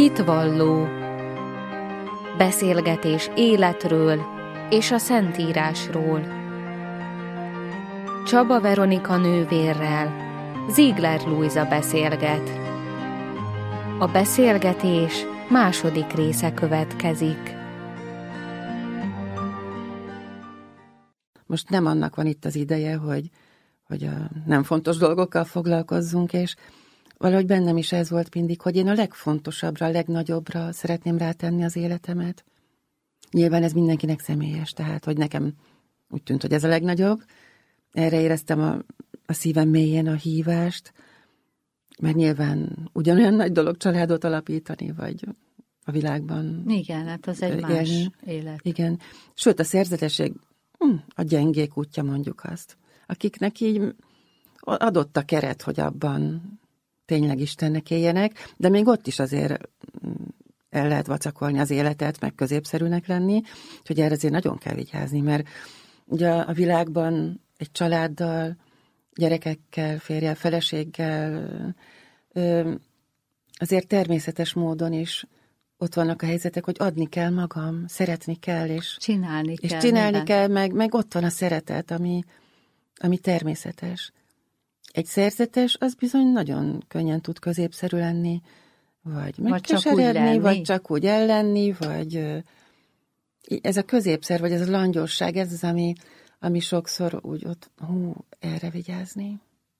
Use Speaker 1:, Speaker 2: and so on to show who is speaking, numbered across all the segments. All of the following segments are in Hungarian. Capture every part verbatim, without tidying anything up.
Speaker 1: Hitvalló. Beszélgetés életről és a Szentírásról. Csaba Veronika nővérrel Ziegler Lujza beszélget. A beszélgetés második része következik.
Speaker 2: Most nem annak van itt az ideje, hogy, hogy a nem fontos dolgokkal foglalkozzunk, és valahogy bennem is ez volt mindig, hogy én a legfontosabbra, a legnagyobbra szeretném rátenni az életemet. Nyilván ez mindenkinek személyes, tehát, hogy nekem úgy tűnt, hogy ez a legnagyobb. Erre éreztem a, a szívem mélyén a hívást, mert nyilván ugyanolyan nagy dolog családot alapítani, vagy a világban.
Speaker 3: Igen, hát az egy más élni. Élet.
Speaker 2: Igen. Sőt, a szerzetesség hm, a gyengék útja, mondjuk azt. Akiknek így adott a keret, hogy abban tényleg Istennek éljenek, de még ott is azért el lehet vacakolni az életet, meg középszerűnek lenni, hogy erre azért nagyon kell vigyázni, mert ugye a világban egy családdal, gyerekekkel, férjel, feleséggel azért természetes módon is ott vannak a helyzetek, hogy adni kell magam, szeretni kell, és
Speaker 3: csinálni
Speaker 2: és
Speaker 3: kell.
Speaker 2: csinálni
Speaker 3: minden.
Speaker 2: kell, meg, meg ott van a szeretet, ami, ami természetes. Egy szerzetes, az bizony nagyon könnyen tud középszerű lenni, vagy megkeseredni, vagy csak úgy ellenni, vagy ez a középszer, vagy ez a langyosság, ez az, ami, ami sokszor úgy ott, hú, erre vigyázni.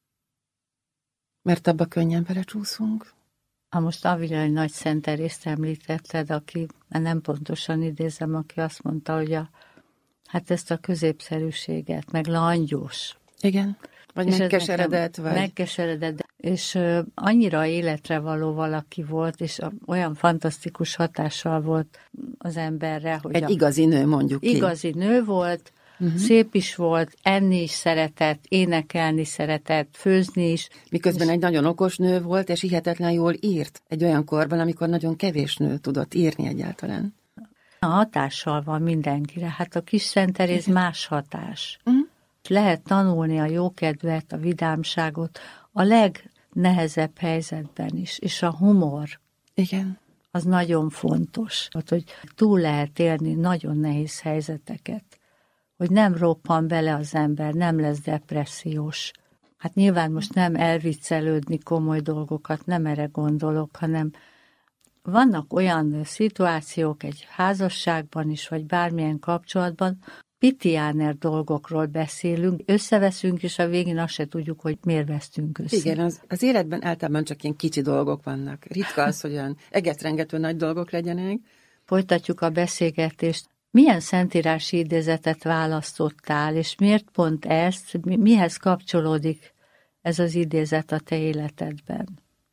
Speaker 2: Mert abba könnyen belecsúszunk.
Speaker 3: Ha most Avila egy nagy szenterészt említetted, aki, nem pontosan idézem, aki azt mondta, hogy a, hát ezt a középszerűséget, meg langyos.
Speaker 2: Igen. Vagy
Speaker 3: és
Speaker 2: megkeseredett, vagy...
Speaker 3: Megkeseredett, és uh, annyira életre való valaki volt, és uh, olyan fantasztikus hatással volt az emberre, hogy...
Speaker 2: Egy
Speaker 3: a,
Speaker 2: igazi nő, mondjuk ki.
Speaker 3: Igazi nő volt, uh-huh. Szép is volt, enni is szeretett, énekelni szeretett, főzni is.
Speaker 2: Miközben
Speaker 3: és...
Speaker 2: egy nagyon okos nő volt, és hihetetlen jól írt. Egy olyan korban, amikor nagyon kevés nő tudott írni egyáltalán.
Speaker 3: A hatással van mindenkire. Hát a kis Szent Teréz más hatás.
Speaker 2: Uh-huh.
Speaker 3: Lehet tanulni a jókedvet, a vidámságot a legnehezebb helyzetben is, és a humor.
Speaker 2: Igen.
Speaker 3: Az nagyon fontos, hogy túl lehet élni nagyon nehéz helyzeteket, hogy nem roppan bele az ember, nem lesz depressziós. Hát nyilván most nem elviccelődni komoly dolgokat, nem erre gondolok, hanem vannak olyan szituációk egy házasságban is, vagy bármilyen kapcsolatban, pitiáner dolgokról beszélünk, összeveszünk, és a végén azt se tudjuk, hogy miért vesztünk össze.
Speaker 2: Igen, az, az életben általában csak ilyen kicsi dolgok vannak. Ritka az, hogy olyan egetrengető nagy dolgok legyenek.
Speaker 3: Folytatjuk a beszélgetést. Milyen szentírási idézetet választottál, és miért pont ezt, mihez kapcsolódik ez az idézet a te életedben?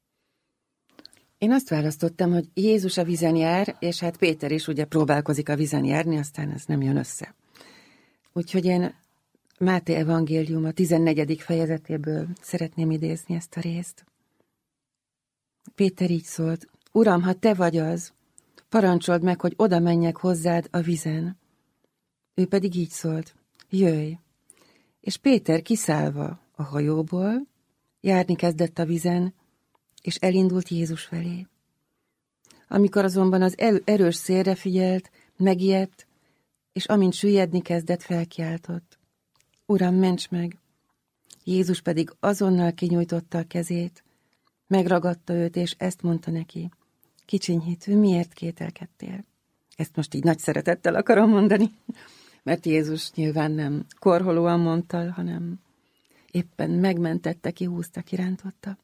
Speaker 2: Én azt választottam, hogy Jézus a vízen jár, és hát Péter is ugye próbálkozik a vízen járni, aztán ez nem jön össze. Úgyhogy én Máté evangélium a tizennegyedik fejezetéből szeretném idézni ezt a részt. Péter így szólt: Uram, ha te vagy az, parancsold meg, hogy oda menjek hozzád a vízen. Ő pedig így szólt: jöjj. És Péter kiszállva a hajóból, járni kezdett a vízen, és elindult Jézus felé. Amikor azonban az erős szélre figyelt, megijedt, és amint süllyedni kezdett, felkiáltott: Uram, ments meg! Jézus pedig azonnal kinyújtotta a kezét, megragadta őt, és ezt mondta neki: kicsiny hitű, miért kételkedtél? Ezt most így nagy szeretettel akarom mondani, mert Jézus nyilván nem korholóan mondta, hanem éppen megmentette, kihúzta, kirántotta.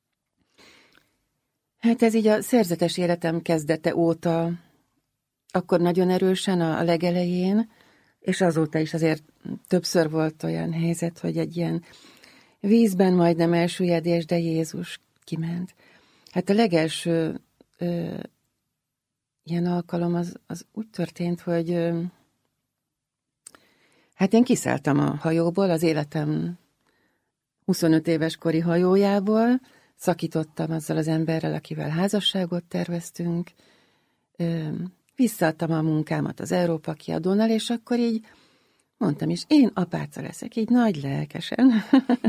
Speaker 2: Hát ez így a szerzetes életem kezdete óta, akkor nagyon erősen a legelején, és azóta is azért többször volt olyan helyzet, hogy egy ilyen vízben majdnem elsüllyedés, de Jézus kiment. Hát a legelső ö, ilyen alkalom az, az úgy történt, hogy ö, hát én kiszálltam a hajóból, az életem huszonöt éves kori hajójából, szakítottam azzal az emberrel, akivel házasságot terveztünk, ö, visszaadtam a munkámat az Európa Kiadónál, és akkor így mondtam is, én apáca leszek, így nagy lelkesen.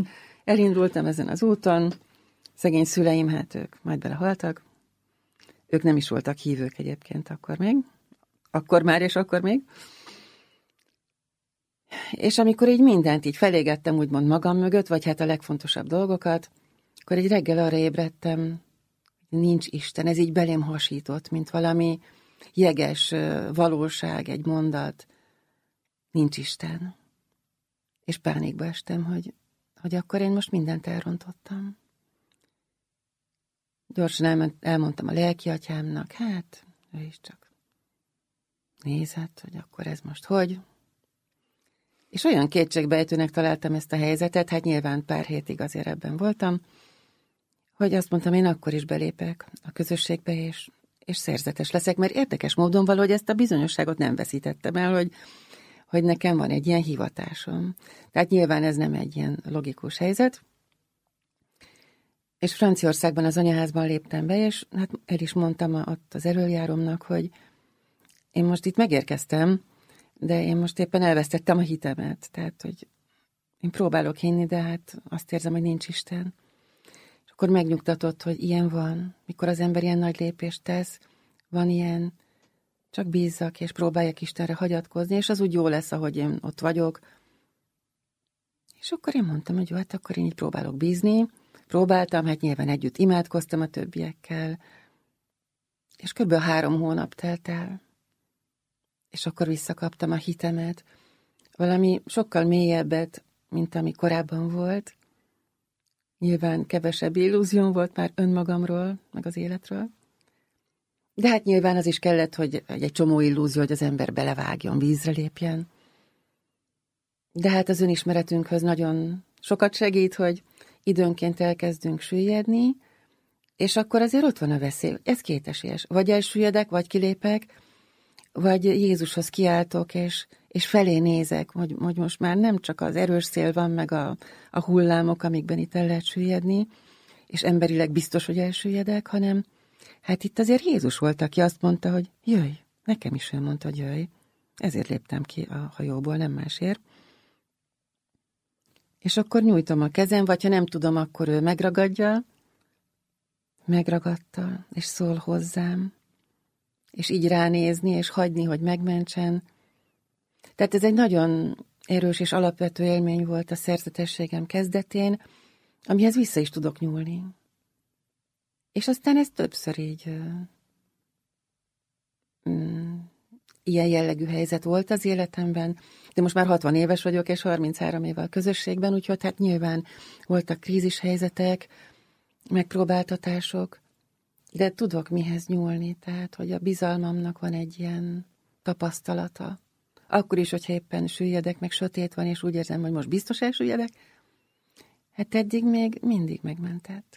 Speaker 2: Elindultam ezen az úton, szegény szüleim, hát ők majd belehaltak. Ők nem is voltak hívők egyébként akkor még. Akkor már és akkor még. És amikor így mindent így felégettem úgymond magam mögött, vagy hát a legfontosabb dolgokat, akkor egy reggel arra ébredtem, hogy nincs Isten. Ez így belém hasított, mint valami jeges valóság, egy mondat. Nincs Isten. És pánikba estem, hogy, hogy akkor én most mindent elrontottam. Gyorsan elment, elmondtam a lelkiatyámnak, hát ő is csak nézett, hogy akkor ez most hogy. És olyan kétségbejtőnek találtam ezt a helyzetet, hát nyilván pár hétig azért ebben voltam, hogy azt mondtam, én akkor is belépek a közösségbe, és, és szerzetes leszek, mert érdekes módon valahogy ezt a bizonyosságot nem veszítettem el, hogy, hogy nekem van egy ilyen hivatásom. Tehát nyilván ez nem egy ilyen logikus helyzet. És Franciaországban az anyaházban léptem be, és hát el is mondtam ott az elöljáromnak, hogy én most itt megérkeztem, de én most éppen elvesztettem a hitemet. Tehát, hogy én próbálok hinni, de hát azt érzem, hogy nincs Isten. És akkor megnyugtatott, hogy ilyen van, mikor az ember ilyen nagy lépést tesz, van ilyen, csak bízzak, és próbáljak Istenre hagyatkozni, és az úgy jó lesz, ahogy én ott vagyok. És akkor én mondtam, hogy jó, hát akkor én így próbálok bízni. Próbáltam, hát nyilván együtt imádkoztam a többiekkel, és kb. három hónap telt el. És akkor visszakaptam a hitemet. Valami sokkal mélyebbet, mint ami korábban volt. Nyilván kevesebb illúzióm volt már önmagamról, meg az életről. De hát nyilván az is kellett, hogy egy csomó illúzió, hogy az ember belevágjon, vízre lépjen. De hát az önismeretünkhöz nagyon sokat segít, hogy időnként elkezdünk süllyedni, és akkor azért ott van a veszély. Ez kétesélyes. Vagy elsüllyedek, vagy kilépek, vagy Jézushoz kiáltok, és, és felé nézek, hogy, hogy most már nem csak az erős szél van, meg a, a hullámok, amikben itt el lehet süllyedni, és emberileg biztos, hogy elsüllyedek, hanem hát itt azért Jézus volt, aki azt mondta, hogy jöjj, nekem is olyan mondta, hogy jöjj. Ezért léptem ki a hajóból, nem másért. És akkor nyújtom a kezem, vagy ha nem tudom, akkor ő megragadja, megragadta, és szól hozzám, és így ránézni, és hagyni, hogy megmentsen. Tehát ez egy nagyon erős és alapvető élmény volt a szerzetességem kezdetén, amihez vissza is tudok nyúlni. És aztán ez többször így mm, ilyen jellegű helyzet volt az életemben, de most már hatvan éves vagyok, és harminchárom éve a közösségben, úgyhogy hát nyilván voltak krízishelyzetek, megpróbáltatások, de tudok mihez nyúlni, tehát, hogy a bizalmamnak van egy ilyen tapasztalata. Akkor is, hogyha éppen süllyedek, meg sötét van, és úgy érzem, hogy most biztos elsüllyedek, hát eddig még mindig megmentett.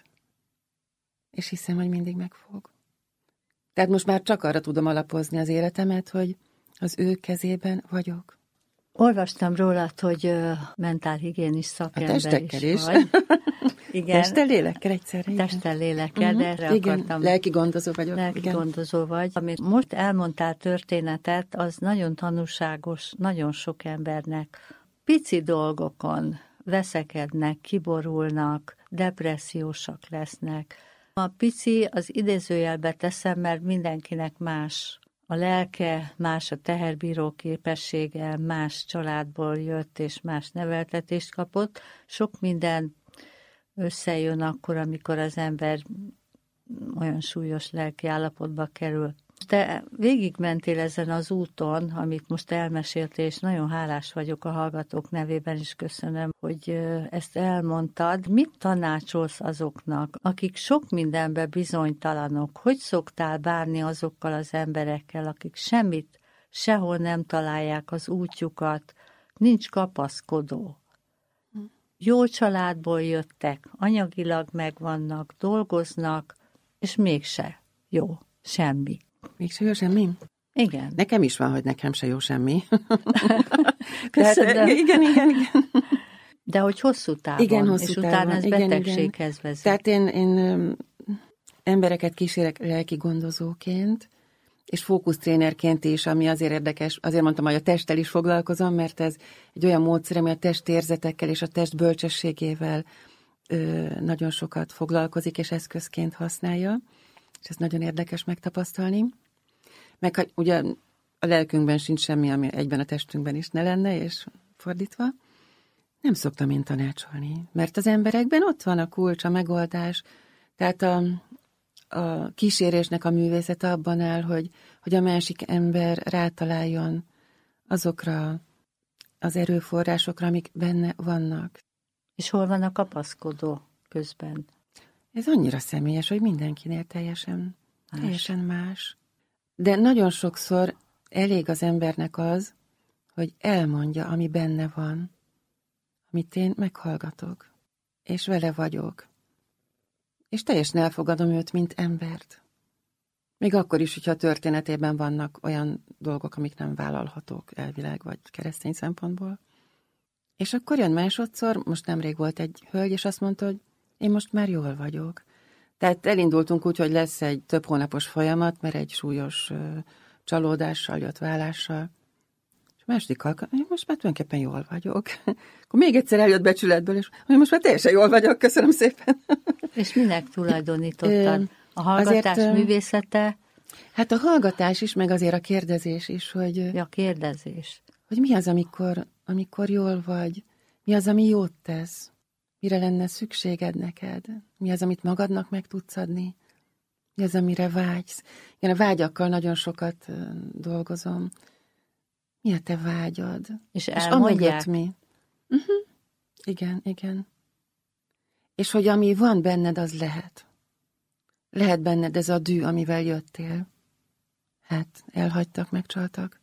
Speaker 2: És hiszem, hogy mindig megfog. Tehát most már csak arra tudom alapozni az életemet, hogy az ő kezében vagyok.
Speaker 3: Olvastam rólad, hogy uh, mentálhigiénis szakember
Speaker 2: testekkel
Speaker 3: is,
Speaker 2: is
Speaker 3: vagy. Igen.
Speaker 2: Testtel, lélekkel egyszerre.
Speaker 3: Testtel, lélekkel,
Speaker 2: uh-huh.
Speaker 3: de erre
Speaker 2: igen,
Speaker 3: akartam.
Speaker 2: lelki gondozó vagyok.
Speaker 3: Lelki
Speaker 2: igen.
Speaker 3: gondozó vagy. Amit most elmondtál történetet, az nagyon tanúságos, nagyon sok embernek. Pici dolgokon veszekednek, kiborulnak, depressziósak lesznek. A pici az idézőjelbe teszem, mert mindenkinek más a lelke, más a teherbíró képessége, más családból jött és más neveltetést kapott. Sok minden összejön akkor, amikor az ember olyan súlyos lelki állapotba kerül. Te végigmentél ezen az úton, amit most elmeséltél, és nagyon hálás vagyok a hallgatók nevében, és köszönöm, hogy ezt elmondtad. Mit tanácsolsz azoknak, akik sok mindenben bizonytalanok? Hogy szoktál bánni azokkal az emberekkel, akik semmit, sehol nem találják az útjukat, nincs kapaszkodó? Jó családból jöttek, anyagilag megvannak, dolgoznak, és mégse jó, semmi.
Speaker 2: Mégse jó semmi?
Speaker 3: Igen.
Speaker 2: Nekem is van, hogy nekem se jó semmi.
Speaker 3: Köszönöm.
Speaker 2: Tehát, igen, igen, igen.
Speaker 3: De hogy hosszú távon,
Speaker 2: igen, hosszú
Speaker 3: és
Speaker 2: távon.
Speaker 3: utána ez
Speaker 2: igen,
Speaker 3: betegséghez vezet.
Speaker 2: Tehát én, én embereket kísérek lelki gondozóként, és fókusztrénerként is, ami azért érdekes, azért mondtam, hogy a testtel is foglalkozom, mert ez egy olyan módszer, ami a testérzetekkel és a test bölcsességével ö, nagyon sokat foglalkozik, és eszközként használja. és ez nagyon érdekes megtapasztalni. Meg ha ugye a lelkünkben sincs semmi, ami egyben a testünkben is ne lenne, és fordítva, nem szoktam én tanácsolni, mert az emberekben ott van a kulcs, a megoldás, tehát a, a kísérésnek a művészete abban áll, hogy, hogy a másik ember rátaláljon azokra az erőforrásokra, amik benne vannak.
Speaker 3: És hol van a kapaszkodó közben?
Speaker 2: Ez annyira személyes, hogy mindenkinél teljesen más. teljesen más. De nagyon sokszor elég az embernek az, hogy elmondja, ami benne van, amit én meghallgatok, és vele vagyok. És teljesen elfogadom őt, mint embert. Még akkor is, hogyha a történetében vannak olyan dolgok, amik nem vállalhatók elvileg, vagy keresztény szempontból. És akkor jön másodszor, most nemrég volt egy hölgy, és azt mondta, hogy én most már jól vagyok. Tehát elindultunk úgy, hogy lesz egy több hónapos folyamat, mert egy súlyos uh, csalódással jött vállással. És a második alkalom, én most már tulajdonképpen jól vagyok. Akkor még egyszer eljött becsületből, és most már teljesen jól vagyok, köszönöm szépen.
Speaker 3: És minek tulajdonítottad? A hallgatás azért, művészete?
Speaker 2: Hát a hallgatás is, meg azért a kérdezés is, hogy...
Speaker 3: Ja, a kérdezés.
Speaker 2: Hogy mi az, amikor, amikor jól vagy? Mi az, ami jót tesz? Mire lenne szükséged neked? Mi az, amit magadnak meg tudsz adni? Mi az, amire vágysz? Én a vágyakkal nagyon sokat dolgozom. Mi a te vágyad?
Speaker 3: És elmondják?
Speaker 2: És mi? Uh-huh. Igen, igen. És hogy ami van benned, az lehet. Lehet benned ez a dű, amivel jöttél. Hát, elhagytak, megcsaltak.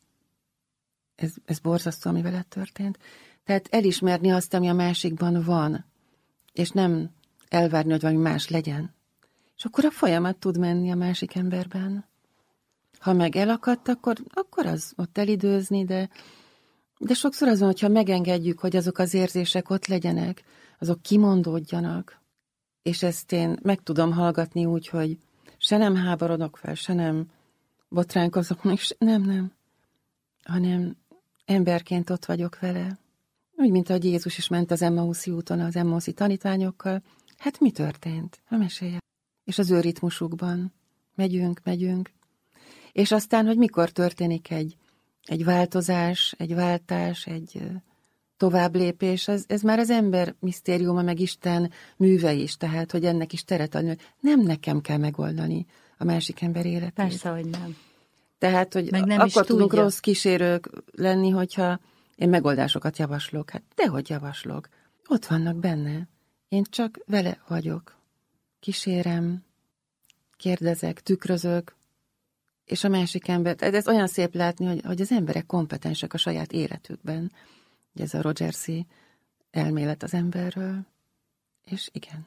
Speaker 2: Ez, ez borzasztó, ami veled történt. Tehát elismerni azt, ami a másikban van, és nem elvárni, hogy valami más legyen. És akkor a folyamat tud menni a másik emberben. Ha meg elakadt, akkor, akkor az ott elidőzni, de, de sokszor az van, hogyha megengedjük, hogy azok az érzések ott legyenek, azok kimondódjanak, és ezt én meg tudom hallgatni úgy, hogy se nem háborodok fel, se nem botránkozok, és nem, nem, hanem emberként ott vagyok vele. Úgy, mint ahogy Jézus is ment az Emmauszi úton az Emmauszi tanítványokkal. Hát mi történt? Ha mesélje. És az ő ritmusukban megyünk, megyünk. És aztán, hogy mikor történik egy, egy változás, egy váltás, egy továbblépés, ez, ez már az ember misztériuma, meg Isten műve is, tehát, hogy ennek is teret adni, hogy nem nekem kell megoldani a másik ember életét.
Speaker 3: Persze, hogy nem.
Speaker 2: Tehát, hogy akkor tudunk rossz kísérők lenni, hogyha én megoldásokat javaslok. Hát dehogy javaslok. Ott vannak benne. Én csak vele vagyok. Kísérem, kérdezek, tükrözök, és a másik ember, ez olyan szép látni, hogy, hogy az emberek kompetensek a saját életükben. Ez a Rogersi elmélet az emberről. És igen.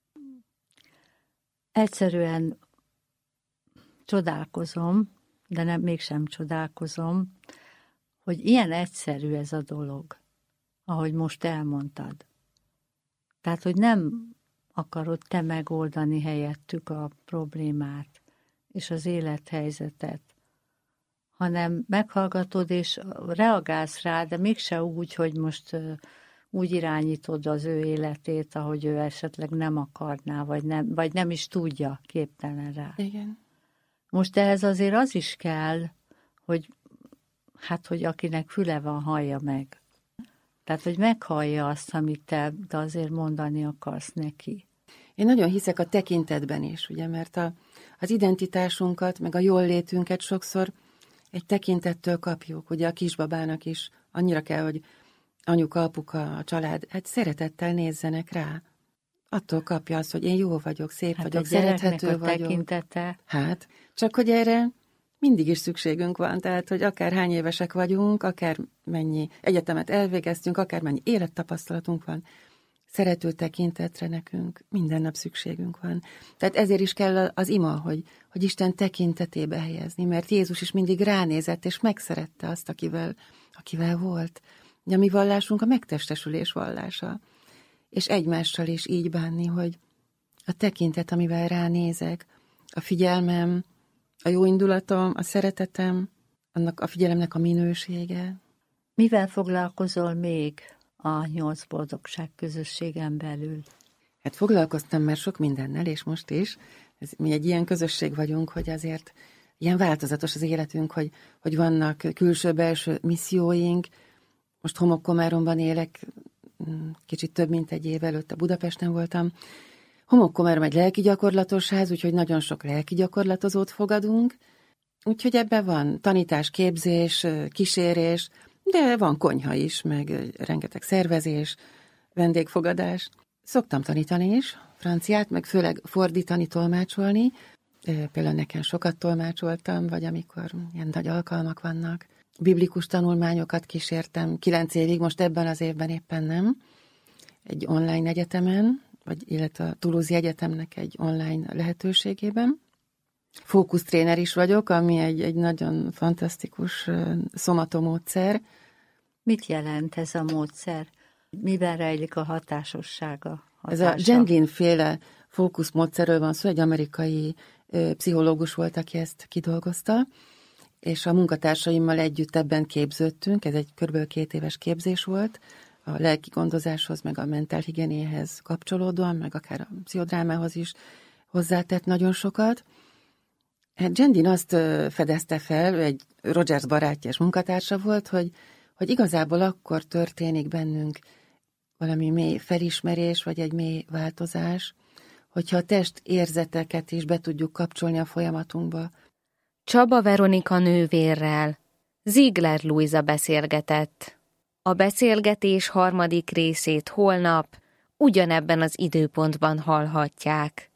Speaker 3: Egyszerűen csodálkozom, de nem, mégsem csodálkozom, hogy ilyen egyszerű ez a dolog, ahogy most elmondtad. Tehát, hogy nem akarod te megoldani helyettük a problémát és az élethelyzetet, hanem meghallgatod és reagálsz rá, de mégse úgy, hogy most úgy irányítod az ő életét, ahogy ő esetleg nem akarná, vagy nem, vagy nem is tudja, képtelen rá.
Speaker 2: Igen.
Speaker 3: Most ehhez azért az is kell, hogy hát, hogy akinek füle van, hallja meg. Tehát, hogy meghallja azt, amit te de azért mondani akarsz neki.
Speaker 2: Én nagyon hiszek a tekintetben is, ugye, mert a, az identitásunkat, meg a jól létünket sokszor egy tekintettől kapjuk. Ugye a kisbabának is annyira kell, hogy anyuka, apuka, a család, hát szeretettel nézzenek rá. Attól kapja azt, hogy én jó vagyok, szép
Speaker 3: hát
Speaker 2: vagyok,
Speaker 3: a
Speaker 2: szerethető
Speaker 3: a
Speaker 2: vagyok.
Speaker 3: tekintete.
Speaker 2: Hát, csak hogy erre mindig is szükségünk van, tehát, hogy akár hány évesek vagyunk, akár mennyi egyetemet elvégeztünk, akár mennyi élettapasztalatunk van, szerető tekintetre nekünk minden nap szükségünk van. Tehát ezért is kell az ima, hogy, hogy Isten tekintetébe helyezni, mert Jézus is mindig ránézett, és megszerette azt, akivel, akivel volt. De a mi vallásunk a megtestesülés vallása. És egymással is így bánni, hogy a tekintet, amivel ránézek, a figyelmem, a jó indulatom, a szeretetem, annak a figyelemnek a minősége.
Speaker 3: Mivel foglalkozol még a nyolc boldogság közösségen belül?
Speaker 2: Hát foglalkoztam már sok mindennel, és most is. ez, mi egy ilyen közösség vagyunk, hogy azért ilyen változatos az életünk, hogy, hogy vannak külső-belső misszióink. Most Homokkomáromban élek, kicsit több mint egy év előtte Budapesten voltam. Homokkomárom egy lelki gyakorlatos ház, úgyhogy nagyon sok lelki gyakorlatozót fogadunk. Úgyhogy ebben van tanítás, képzés, kísérés, de van konyha is, meg rengeteg szervezés, vendégfogadás. Szoktam tanítani is, franciát, meg főleg fordítani, tolmácsolni. Például nekem sokat tolmácsoltam, vagy amikor ilyen nagy alkalmak vannak. Biblikus tanulmányokat kísértem kilenc évig, most ebben az évben éppen nem. Egy online egyetemen, vagy illetve a Toulouse Egyetemnek egy online lehetőségében. Fókusztréner is vagyok, ami egy, egy nagyon fantasztikus szomatomódszer.
Speaker 3: Mit jelent ez a módszer? Miben rejlik a hatásossága? Hatása?
Speaker 2: Ez a Gendlin-féle fókuszmódszerről van szó, egy amerikai ö, pszichológus volt, aki ezt kidolgozta, és a munkatársaimmal együtt ebben képződtünk, ez egy kb. két éves képzés volt, a lelki gondozáshoz, meg a mentálhigiénéhez kapcsolódóan, meg akár a pszichodrámához is hozzátett nagyon sokat. Hát Gendlin azt fedezte fel, ő egy Rogers barátja és munkatársa volt, hogy, hogy igazából akkor történik bennünk valami mély felismerés, vagy egy mély változás, hogyha a test érzeteket is be tudjuk kapcsolni a folyamatunkba.
Speaker 1: Csaba Veronika nővérrel Ziegler Lujza beszélgetett. A beszélgetés harmadik részét holnap ugyanebben az időpontban hallhatják.